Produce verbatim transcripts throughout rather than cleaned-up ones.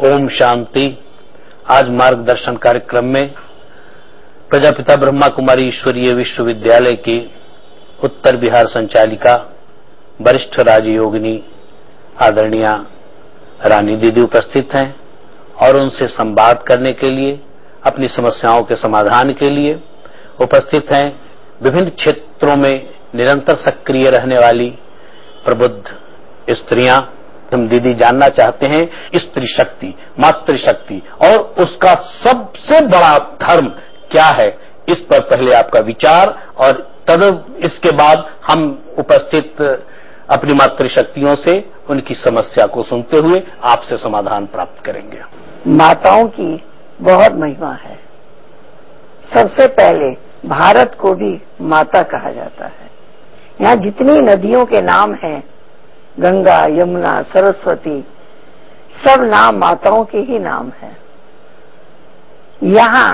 ओम शांति। आज मार्गदर्शन कार्यक्रम में प्रजापिता ब्रह्मा कुमारी ईश्वरीय विश्वविद्यालय की उत्तर बिहार संचालिका वरिष्ठ राजयोगिनी आदरणीय रानी दीदी उपस्थित हैं और उनसे संवाद करने के लिए, अपनी समस्याओं के समाधान के लिए उपस्थित हैं विभिन्न क्षेत्रों में निरंतर सक्रिय रहने वाली प्रबुद्ध स्त्रियां। हम दीदी जानना चाहते हैं स्त्री शक्ति, मातृशक्ति और उसका सबसे बड़ा धर्म क्या है। इस पर पहले आपका विचार और तद इसके बाद हम उपस्थित अपनी मातृशक्तियों से उनकी समस्या को सुनते हुए आपसे समाधान प्राप्त करेंगे। माताओं की बहुत महिमा है। सबसे पहले भारत को भी माता कहा जाता है। यहाँ जितनी नदियों के नाम हैं, गंगा, यमुना, सरस्वती, सब नाम माताओं के ही नाम हैं। यहाँ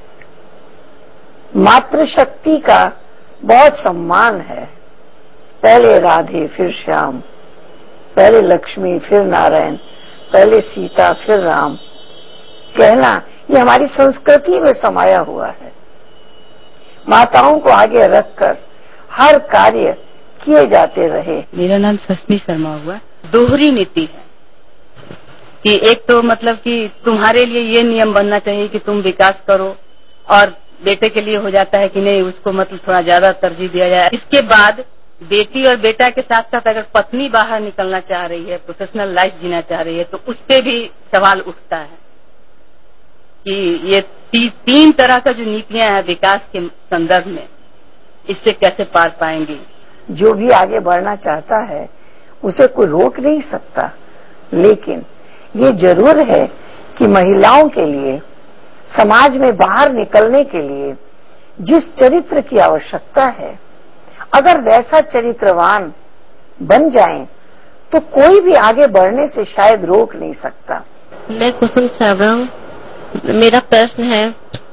मातृशक्ति का बहुत सम्मान है। पहले राधे, फिर श्याम, पहले लक्ष्मी, फिर नारायण, पहले सीता, फिर राम कहना, ये हमारी संस्कृति में समाया हुआ है। माताओं को आगे रखकर हर कार्य किए जाते रहे। मेरा नाम सस्मी शर्मा हुआ। दोहरी नीति है कि एक तो मतलब कि तुम्हारे लिए ये नियम बनना चाहिए कि तुम विकास करो, और बेटे के लिए हो जाता है कि नहीं, उसको मतलब थोड़ा ज्यादा तरजीह दिया जाए। इसके बाद बेटी और बेटा के साथ साथ अगर पत्नी बाहर निकलना चाह रही है, प्रोफेशनल लाइफ जीना चाह रही है, तो उस पे भी सवाल उठता है कि ये ती, तीन तरह का जो नीतियां हैं विकास के संदर्भ में, इससे कैसे पार पाएंगी। जो भी आगे बढ़ना चाहता है उसे कोई रोक नहीं सकता, लेकिन ये जरूर है कि महिलाओं के लिए समाज में बाहर निकलने के लिए जिस चरित्र की आवश्यकता है, अगर वैसा चरित्रवान बन जाएं, तो कोई भी आगे बढ़ने से शायद रोक नहीं सकता। मैं कुसुम छाबड़ा हूँ। मेरा प्रश्न है,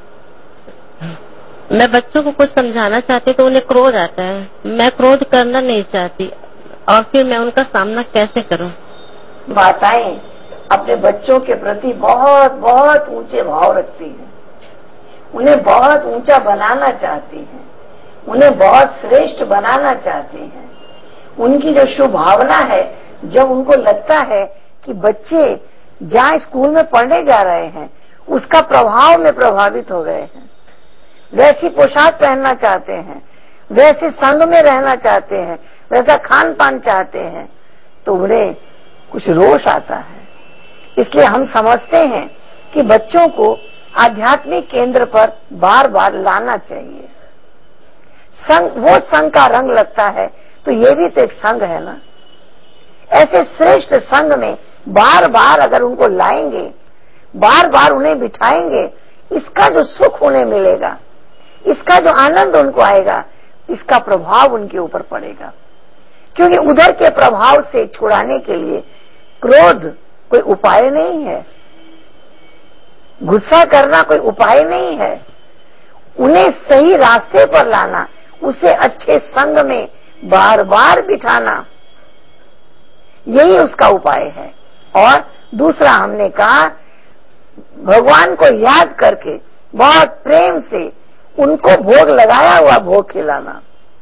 मैं बच्चों को कुछ समझाना चाहती तो उन्हें क्रोध आता है। मैं क्रोध करना नहीं चाहती, और फिर मैं उनका सामना कैसे करूं? माताएं अपने बच्चों के प्रति बहुत बहुत ऊंचे भाव रखती हैं, उन्हें बहुत ऊंचा बनाना चाहती हैं, उन्हें बहुत श्रेष्ठ बनाना चाहती हैं। उनकी जो शुभ भावना है, जब उनको लगता है कि बच्चे जहाँ स्कूल में पढ़ने जा रहे हैं उसका प्रभाव में प्रभावित हो गए हैं, वैसी पोशाक पहनना चाहते हैं, वैसे संग में रहना चाहते हैं, वैसा खान पान चाहते हैं, तो उन्हें कुछ रोष आता है। इसलिए हम समझते हैं कि बच्चों को आध्यात्मिक केंद्र पर बार बार लाना चाहिए। संग, वो संग का रंग लगता है तो ये भी तो एक संग है ना। ऐसे श्रेष्ठ संग में बार बार अगर उनको लाएंगे, बार बार उन्हें बिठाएंगे, इसका जो सुख उन्हें मिलेगा, इसका जो आनंद उनको आएगा, इसका प्रभाव उनके ऊपर पड़ेगा। क्योंकि उधर के प्रभाव से छुड़ाने के लिए क्रोध कोई उपाय नहीं है, गुस्सा करना कोई उपाय नहीं है। उन्हें सही रास्ते पर लाना, उसे अच्छे संग में बार बार बिठाना, यही उसका उपाय है। और दूसरा हमने कहा, भगवान को याद करके बहुत प्रेम से उनको भोग लगाया हुआ भोग खिलाना।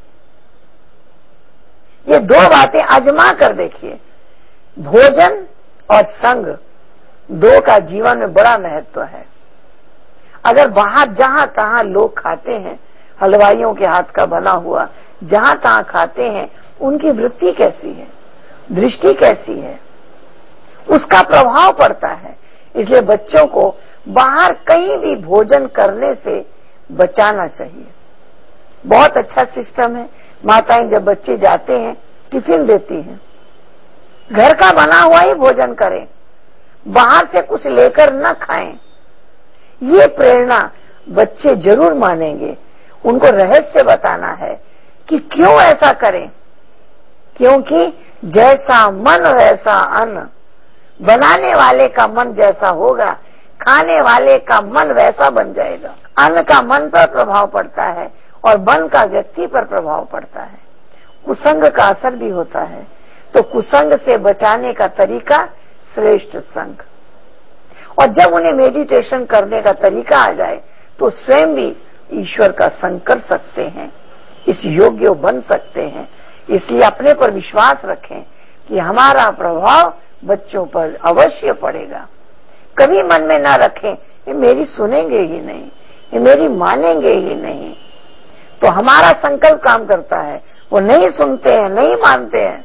ये दो बातें आजमा कर देखिए। भोजन और संग, दो का जीवन में बड़ा महत्व है। अगर बाहर जहां तहां लोग खाते हैं, हलवाइयों के हाथ का बना हुआ जहां तहां खाते हैं, उनकी वृत्ति कैसी है, दृष्टि कैसी है, उसका प्रभाव पड़ता है। इसलिए बच्चों को बाहर कहीं भी भोजन करने से बचाना चाहिए। बहुत अच्छा सिस्टम है। माताएं जब बच्चे जाते हैं टिफिन देती हैं, घर का बना हुआ ही भोजन करें, बाहर से कुछ लेकर न खाएं। ये प्रेरणा बच्चे जरूर मानेंगे। उनको रहस्य बताना है कि क्यों ऐसा करें, क्योंकि जैसा मन वैसा अन्न। बनाने वाले का मन जैसा होगा, खाने वाले का मन वैसा बन जाएगा। अन्न का मन पर प्रभाव पड़ता है और मन का व्यक्ति पर प्रभाव पड़ता है। कुसंग का असर भी होता है। तो कुसंग से बचाने का तरीका श्रेष्ठ संग। और जब उन्हें मेडिटेशन करने का तरीका आ जाए तो स्वयं भी ईश्वर का संग कर सकते हैं, इस योग्य बन सकते हैं। इसलिए अपने पर विश्वास रखें कि हमारा प्रभाव बच्चों पर अवश्य पड़ेगा। कभी मन में ना रखें ये मेरी सुनेंगे ही नहीं, ये मेरी मानेंगे ही नहीं। तो हमारा संकल्प काम करता है, वो नहीं सुनते हैं, नहीं मानते हैं।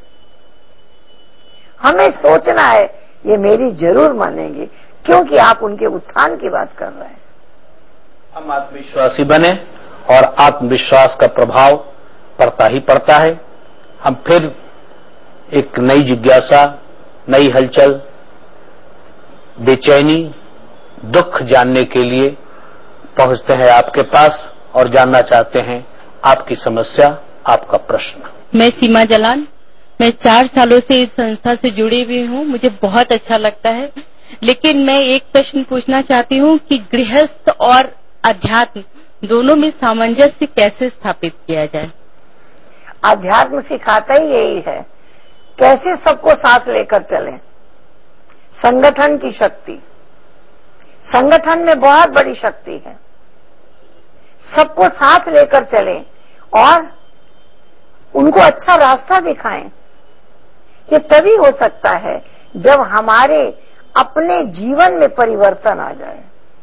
हमें सोचना है ये मेरी जरूर मानेंगे, क्योंकि आप उनके उत्थान की बात कर रहे हैं। हम आत्मविश्वासी बने और आत्मविश्वास का प्रभाव पड़ता ही पड़ता है। हम फिर एक नई जिज्ञासा, नई हलचल, बेचैनी, दुख जानने के लिए पहुंचते हैं आपके पास और जानना चाहते हैं आपकी समस्या, आपका प्रश्न। मैं सीमा जलान, मैं चार सालों से इस संस्था से जुड़ी हुई हूँ, मुझे बहुत अच्छा लगता है। लेकिन मैं एक प्रश्न पूछना चाहती हूँ कि गृहस्थ और अध्यात्म दोनों में सामंजस्य कैसे स्थापित किया जाए? अध्यात्म सिखाता ही यही है, कैसे सबको साथ लेकर चलें। संगठन की शक्ति, संगठन में बहुत बड़ी शक्ति है। सबको साथ लेकर चलें और उनको अच्छा रास्ता दिखाएं। ये तभी हो सकता है जब हमारे अपने जीवन में परिवर्तन आ जाए।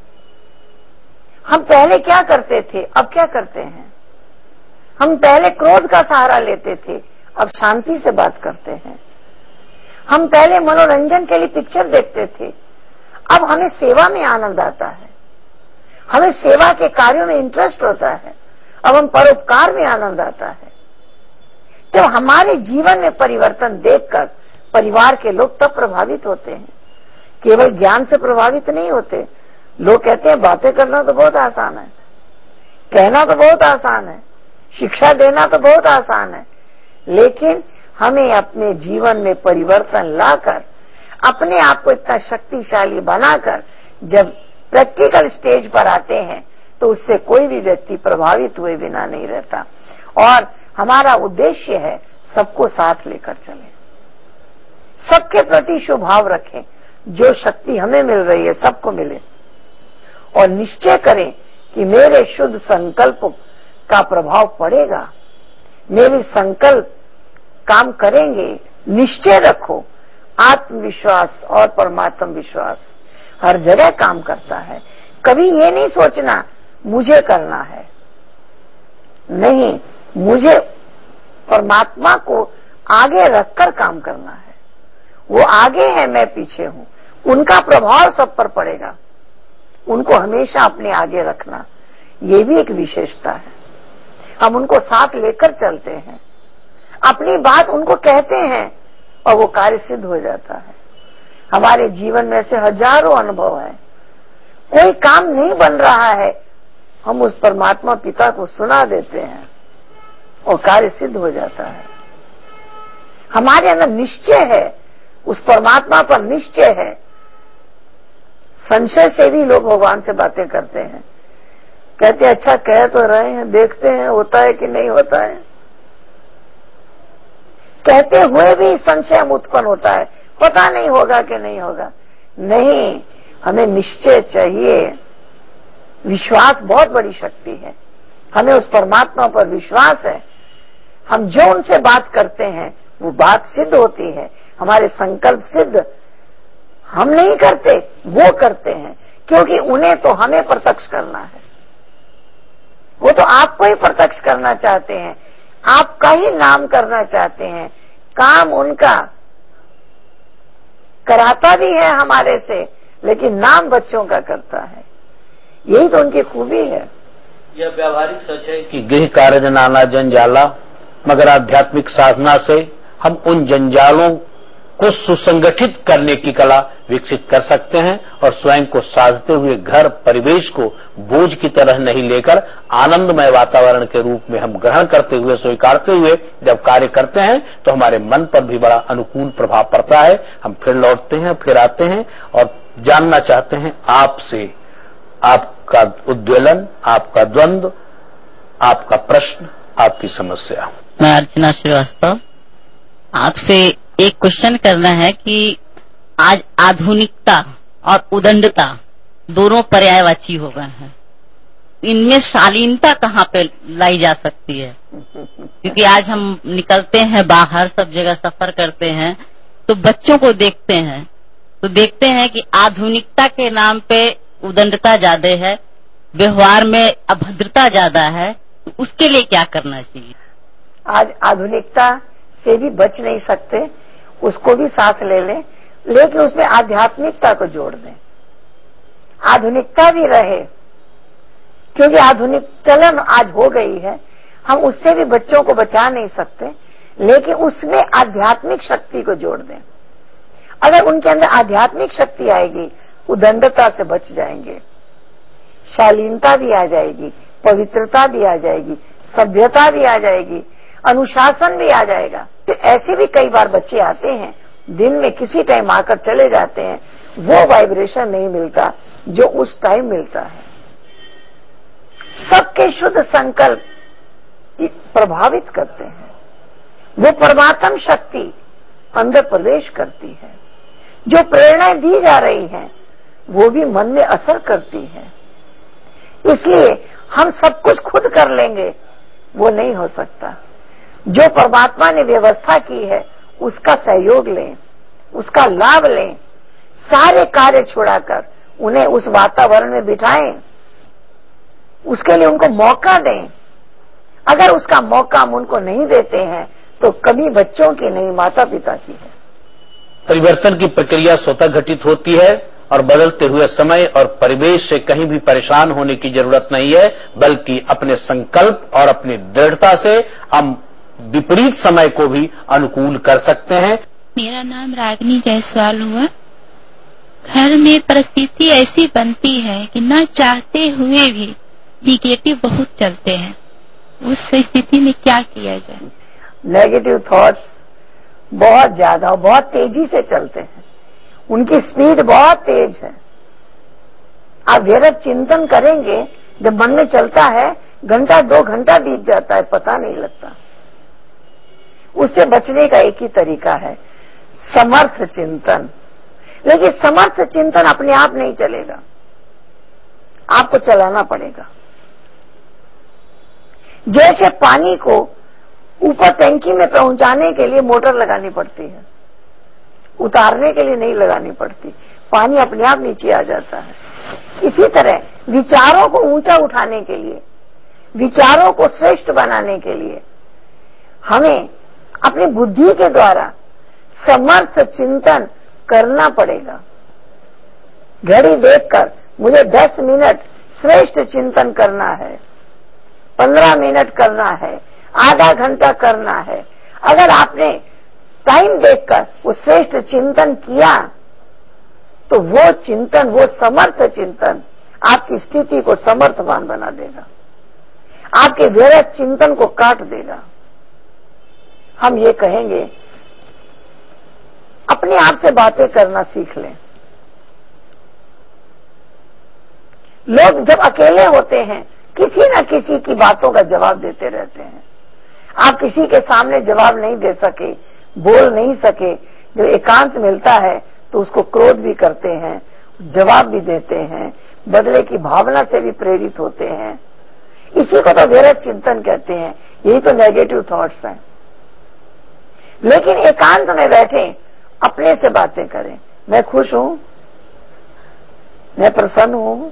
हम पहले क्या करते थे, अब क्या करते हैं? हम पहले क्रोध का सहारा लेते थे, अब शांति से बात करते हैं। हम पहले मनोरंजन के लिए पिक्चर देखते थे, अब हमें सेवा में आनंद आता है। हमें सेवा के कार्यों में इंटरेस्ट होता है, अब हम परोपकार में आनंद आता है। जब हमारे जीवन में परिवर्तन देखकर परिवार के लोग तब प्रभावित होते हैं, केवल ज्ञान से प्रभावित नहीं होते। लोग कहते हैं बातें करना तो बहुत आसान है, कहना तो बहुत आसान है, शिक्षा देना तो बहुत आसान है, लेकिन हमें अपने जीवन में परिवर्तन लाकर अपने आप को इतना शक्तिशाली बनाकर जब प्रैक्टिकल स्टेज पर आते हैं तो उससे कोई भी व्यक्ति प्रभावित हुए बिना नहीं रहता। और हमारा उद्देश्य है सबको साथ लेकर चलें, सबके प्रति शुभाव रखें। जो शक्ति हमें मिल रही है सबको मिले और निश्चय करें कि मेरे शुद्ध संकल्प का प्रभाव पड़ेगा, मेरे संकल्प काम करेंगे। निश्चय रखो, आत्मविश्वास और परमात्म विश्वास हर जगह काम करता है। कभी ये नहीं सोचना मुझे करना है, नहीं, मुझे परमात्मा को आगे रखकर काम करना है। वो आगे है, मैं पीछे हूं, उनका प्रभाव सब पर पड़ेगा। उनको हमेशा अपने आगे रखना, ये भी एक विशेषता है। हम उनको साथ लेकर चलते हैं, अपनी बात उनको कहते हैं और वो कार्य सिद्ध हो जाता है। हमारे जीवन में से हजारों अनुभव है, कोई काम नहीं बन रहा है, हम उस परमात्मा पिता को सुना देते हैं और कार्य सिद्ध हो जाता है। हमारे अंदर निश्चय है, उस परमात्मा पर निश्चय है। संशय से भी लोग भगवान से बातें करते हैं, कहते हैं अच्छा कह तो रहे हैं, देखते हैं होता है कि नहीं होता है। कहते हुए भी संशय उत्पन्न होता है, पता नहीं होगा कि नहीं होगा। नहीं, हमें निश्चय चाहिए। विश्वास बहुत बड़ी शक्ति है, हमें उस परमात्मा पर विश्वास है। हम जो उनसे बात करते हैं वो बात सिद्ध होती है, हमारे संकल्प सिद्ध हम नहीं करते, वो करते हैं, क्योंकि उन्हें तो हमें प्रत्यक्ष करना है। वो तो आपको ही प्रत्यक्ष करना चाहते हैं, आपका ही नाम करना चाहते हैं। काम उनका कराता भी है हमारे से, लेकिन नाम बच्चों का करता है। यही तो उनकी खूबी है। यह व्यावहारिक सच है कि गृह कार्य नाना जंजाला, मगर आध्यात्मिक साधना से हम उन जंजालों को सुसंगठित करने की कला विकसित कर सकते हैं और स्वयं को साधते हुए घर परिवेश को बोझ की तरह नहीं लेकर आनंदमय वातावरण के रूप में हम ग्रहण करते हुए, स्वीकारते हुए जब कार्य करते हैं तो हमारे मन पर भी बड़ा अनुकूल प्रभाव पड़ता है। हम फिर लौटते हैं, फिर आते हैं और जानना चाहते हैं आपसे आपका उद्वेलन, आपका द्वंद्व, आपका प्रश्न, आपकी समस्या। मैं अर्चना श्रीवास्तव, आपसे एक क्वेश्चन करना है कि आज आधुनिकता और उदंडता दोनों पर्यायवाची हो गए हैं। इनमें शालीनता कहाँ पे लाई जा सकती है? क्योंकि आज हम निकलते हैं बाहर, सब जगह सफर करते हैं, तो बच्चों को देखते हैं तो देखते हैं कि आधुनिकता के नाम पे उदंडता ज्यादा है, व्यवहार में अभद्रता ज्यादा है। तो उसके लिए क्या करना चाहिए? आज आधुनिकता से भी बच नहीं सकते, उसको भी साथ ले लें, लेकिन उसमें आध्यात्मिकता को जोड़ दें। आधुनिकता भी रहे, क्योंकि आधुनिक चलन आज हो गई है, हम उससे भी बच्चों को बचा नहीं सकते, लेकिन उसमें आध्यात्मिक शक्ति को जोड़ दें। अगर उनके अंदर आध्यात्मिक शक्ति आएगी, उदंडता से बच जाएंगे, शालीनता भी आ जाएगी, पवित्रता भी आ जाएगी, सभ्यता भी आ जाएगी, अनुशासन भी आ जाएगा। तो ऐसे भी कई बार बच्चे आते हैं, दिन में किसी टाइम आकर चले जाते हैं, वो वाइब्रेशन नहीं मिलता जो उस टाइम मिलता है। सबके शुद्ध संकल्प प्रभावित करते हैं, वो परमात्म शक्ति अंदर प्रवेश करती है। जो प्रेरणाएं दी जा रही हैं वो भी मन में असर करती है। इसलिए हम सब कुछ खुद कर लेंगे, वो नहीं हो सकता। जो परमात्मा ने व्यवस्था की है उसका सहयोग लें, उसका लाभ लें, सारे कार्य छुड़ाकर उन्हें उस वातावरण में बिठाएं, उसके लिए उनको मौका दें। अगर उसका मौका हम उनको नहीं देते हैं तो कभी बच्चों की नहीं, माता पिता की है। परिवर्तन की प्रक्रिया स्वतः घटित होती है और बदलते हुए समय और परिवेश से कहीं भी परेशान होने की जरूरत नहीं है, बल्कि अपने संकल्प और अपनी दृढ़ता से हम विपरीत समय को भी अनुकूल कर सकते हैं। मेरा नाम रागिनी जायसवाल हुआ। घर में परिस्थिति ऐसी बनती है कि न चाहते हुए भी निगेटिव बहुत चलते हैं। उस स्थिति में क्या किया जाए? नेगेटिव थॉट्स बहुत ज्यादा, बहुत तेजी से चलते हैं, उनकी स्पीड बहुत तेज है। आप व्यर्थ चिंतन करेंगे, जब मन में चलता है घंटा दो घंटा बीत जाता है, पता नहीं लगता। उससे बचने का एक ही तरीका है, समर्थ चिंतन। लेकिन समर्थ चिंतन अपने आप नहीं चलेगा, आपको चलाना पड़ेगा। जैसे पानी को ऊपर टैंकी में पहुंचाने के लिए मोटर लगानी पड़ती है, उतारने के लिए नहीं लगानी पड़ती, पानी अपने आप नीचे आ जाता है। इसी तरह विचारों को ऊंचा उठाने के लिए, विचारों को श्रेष्ठ बनाने के लिए हमें अपनी बुद्धि के द्वारा समर्थ चिंतन करना पड़ेगा। घड़ी देखकर मुझे दस मिनट श्रेष्ठ चिंतन करना है, पंद्रह मिनट करना है, आधा घंटा करना है। अगर आपने टाइम देखकर वो श्रेष्ठ चिंतन किया तो वो चिंतन, वो समर्थ चिंतन आपकी स्थिति को समर्थवान बना देगा, आपके व्यर्थ चिंतन को काट देगा। हम ये कहेंगे, अपने आप से बातें करना सीख लें। लोग जब अकेले होते हैं किसी न किसी की बातों का जवाब देते रहते हैं। आप किसी के सामने जवाब नहीं दे सके, बोल नहीं सके, जब एकांत मिलता है तो उसको क्रोध भी करते हैं, जवाब भी देते हैं, बदले की भावना से भी प्रेरित होते हैं। इसी को तो व्यर्थ चिंतन कहते हैं, यही तो नेगेटिव थॉट्स हैं। लेकिन एकांत में बैठे अपने से बातें करें, मैं खुश हूं, मैं प्रसन्न हूं,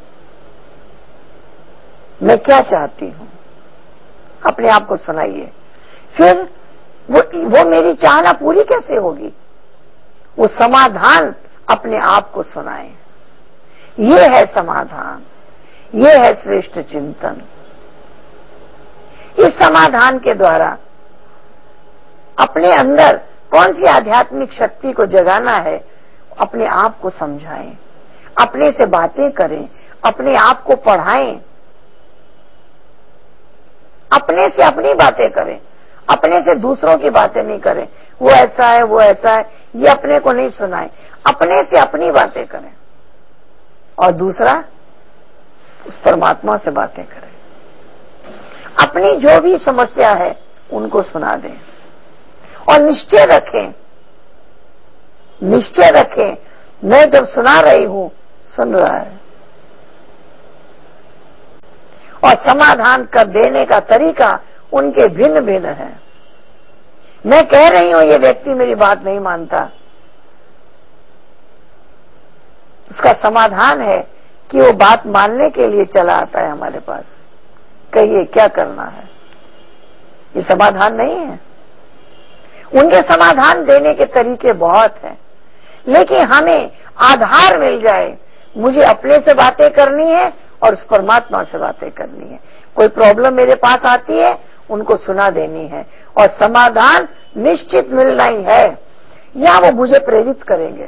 मैं क्या चाहती हूं, अपने आप को सुनाइए। फिर वो वो मेरी चाहना पूरी कैसे होगी, वो समाधान अपने आप को सुनाए। ये है समाधान, ये है श्रेष्ठ चिंतन। इस समाधान के द्वारा अपने अंदर कौन सी आध्यात्मिक शक्ति को जगाना है, अपने आप को समझाएं, अपने से बातें करें, अपने आप को पढ़ाएं, अपने से अपनी बातें करें, अपने से दूसरों की बातें नहीं करें। वो ऐसा है, वो ऐसा है, ये अपने को नहीं सुनाएं, अपने से अपनी बातें करें और दूसरा उस परमात्मा से बातें करें। अपनी जो भी समस्या है उनको सुना दें और निश्चय रखें, निश्चय रखें, मैं जब सुना रही हूं सुन रहा है। और समाधान कर देने का तरीका उनके भिन्न भिन्न है। मैं कह रही हूं ये व्यक्ति मेरी बात नहीं मानता, उसका समाधान है कि वो बात मानने के लिए चला आता है हमारे पास, कहिए क्या करना है। ये समाधान नहीं है। उनके समाधान देने के तरीके बहुत हैं, लेकिन हमें आधार मिल जाए। मुझे अपने से बातें करनी है और उस परमात्मा से बातें करनी है। कोई प्रॉब्लम मेरे पास आती है, उनको सुना देनी है और समाधान निश्चित मिलना ही है। या वो मुझे प्रेरित करेंगे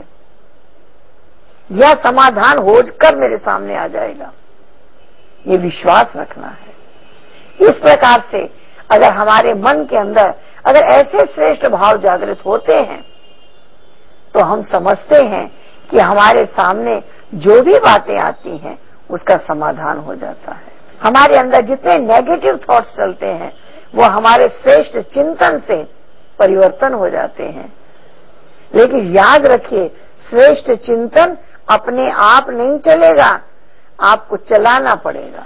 या समाधान होकर मेरे सामने आ जाएगा, ये विश्वास रखना है। इस प्रकार से अगर हमारे मन के अंदर अगर ऐसे श्रेष्ठ भाव जागृत होते हैं तो हम समझते हैं कि हमारे सामने जो भी बातें आती हैं उसका समाधान हो जाता है। हमारे अंदर जितने नेगेटिव थॉट्स चलते हैं वो हमारे श्रेष्ठ चिंतन से परिवर्तन हो जाते हैं। लेकिन याद रखिए, श्रेष्ठ चिंतन अपने आप नहीं चलेगा, आपको चलाना पड़ेगा।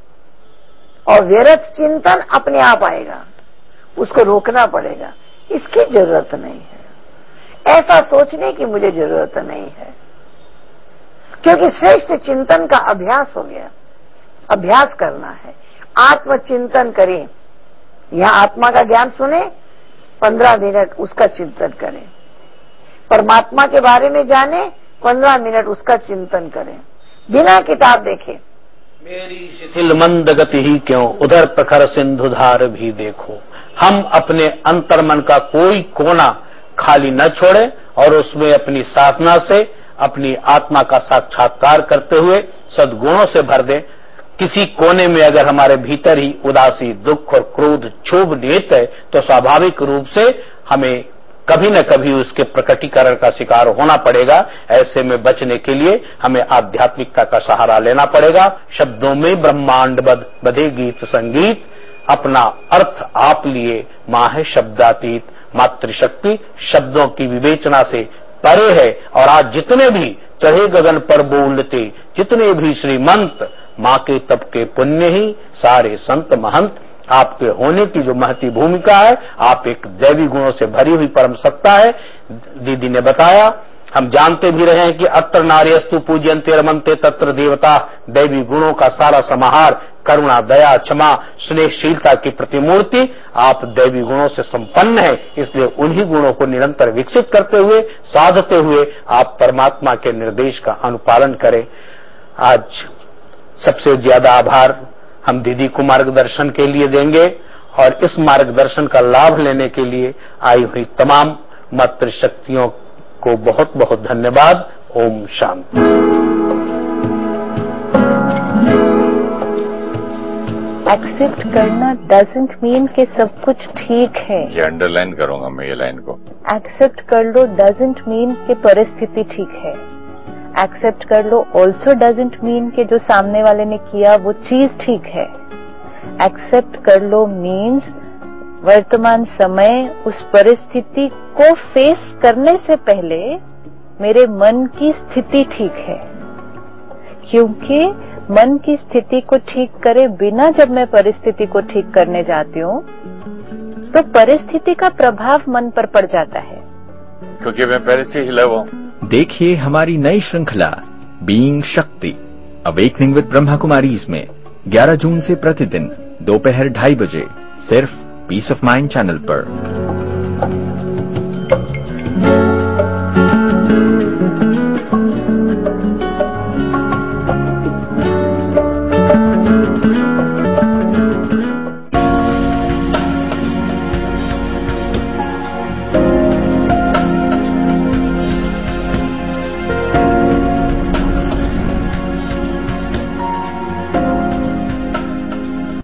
और व्यर्थ चिंतन अपने आप आएगा, उसको रोकना पड़ेगा। इसकी जरूरत नहीं है, ऐसा सोचने की मुझे जरूरत नहीं है, क्योंकि श्रेष्ठ चिंतन का अभ्यास हो गया। अभ्यास करना है, आत्मचिंतन करें। यहां आत्मा का ज्ञान सुने, पंद्रह मिनट उसका चिंतन करें। परमात्मा के बारे में जाने, पंद्रह मिनट उसका चिंतन करें, बिना किताब देखे। मेरी शिथिल मंद गति ही क्यों, उधर प्रखर सिंधुधार भी देखो। हम अपने अंतर्मन का कोई कोना खाली न छोड़े और उसमें अपनी साधना से अपनी आत्मा का साक्षात्कार करते हुए सद्गुणों से भर दें। किसी कोने में अगर हमारे भीतर ही उदासी, दुख और क्रोध क्षोभ निहित है तो स्वाभाविक रूप से हमें कभी न कभी उसके प्रकटीकरण का शिकार होना पड़ेगा। ऐसे में बचने के लिए हमें आध्यात्मिकता का सहारा लेना पड़ेगा। शब्दों में ब्रह्मांड बद बधे गीत संगीत, अपना अर्थ आप लिए मां है शब्दातीत। मातृशक्ति शब्दों की विवेचना से परे है। और आज जितने भी चढ़े गगन पर बोलते, जितने भी श्रीमंत, मां के तप के पुण्य ही सारे संत महंत। आपके होने की जो महती भूमिका है, आप एक दैवी गुणों से भरी हुई परम सत्ता है। दीदी ने बताया, हम जानते भी रहे हैं कि अत्र नार्यस्तु पूज्यन्ते रमन्ते तत्र देवता। दैवी गुणों का सारा समाहार, करुणा, दया, क्षमा, स्नेहशीलता की प्रतिमूर्ति। आप दैवी गुणों से संपन्न हैं, इसलिए उन्हीं गुणों को निरंतर विकसित करते हुए, साधते हुए आप परमात्मा के निर्देश का अनुपालन करें। आज सबसे ज्यादा आभार हम दीदी को मार्गदर्शन के लिए देंगे और इस मार्गदर्शन का लाभ लेने के लिए आई हुई तमाम मातृशक्तियों को बहुत बहुत धन्यवाद। ओम शांति। एक्सेप्ट करना डजंट मीन कि सब कुछ ठीक है। ये अंडरलाइन करूंगा मैं ये लाइन को। एक्सेप्ट कर लो डजंट मीन कि परिस्थिति ठीक है। एक्सेप्ट कर लो ऑल्सो डजंट मीन कि जो सामने वाले ने किया वो चीज ठीक है। एक्सेप्ट कर लो मीन्स वर्तमान समय उस परिस्थिति को फेस करने से पहले मेरे मन की स्थिति ठीक है, क्योंकि मन की स्थिति को ठीक करे बिना जब मैं परिस्थिति को ठीक करने जाती हूँ तो परिस्थिति का प्रभाव मन पर पड़ जाता है, क्योंकि मैं पहले से हिला हुआ हूं। देखिए हमारी नई श्रृंखला बीइंग शक्ति अवेकनिंग विद ब्रह्मा कुमारीज में ग्यारह जून से प्रतिदिन दोपहर ढाई बजे सिर्फ पीस ऑफ माइंड चैनल पर।